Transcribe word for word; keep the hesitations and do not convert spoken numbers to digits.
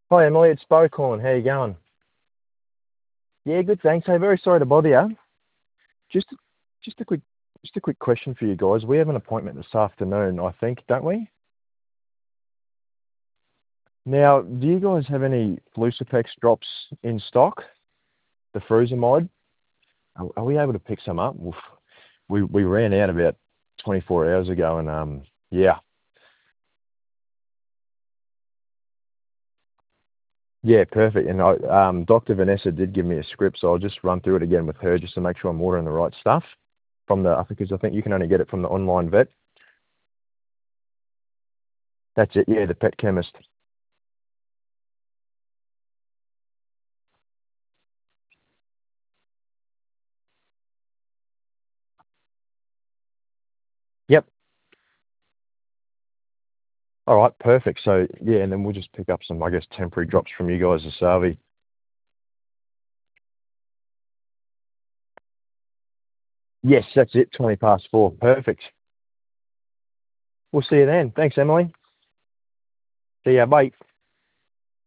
Hi Emily, it's Bo calling. How you going? Yeah, good, thanks. Hey, very sorry to bother you. Just, just a quick, just a quick question for you guys. We have an appointment this afternoon, I think, don't we? Now, do you guys have any Lucipex drops in stock? The Frusemide? Are, are we able to pick some up? Oof. We we ran out about twenty-four hours ago, and um, yeah, yeah, perfect. And I, um, Doctor Vanessa did give me a script, so I'll just run through it again with her just to make sure I'm ordering the right stuff from the, because I think you can only get it from the online vet. That's it. Yeah, the pet chemist. Yep. All right. Perfect. So yeah, and then we'll just pick up some, I guess, temporary drops from you guys, the Savi. Yes, that's it. Twenty past four. Perfect. We'll see you then. Thanks, Emily. See ya. Bye.